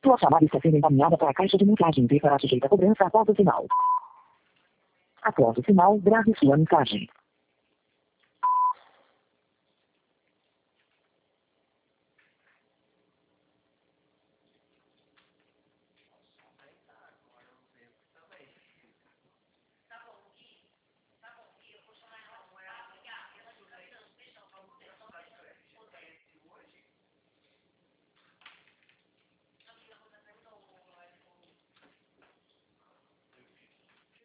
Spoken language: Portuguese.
Sua chamada está sendo encaminhada para a caixa de mensagem e será sujeita a cobrança após o sinal. Após o sinal, grave sua mensagem.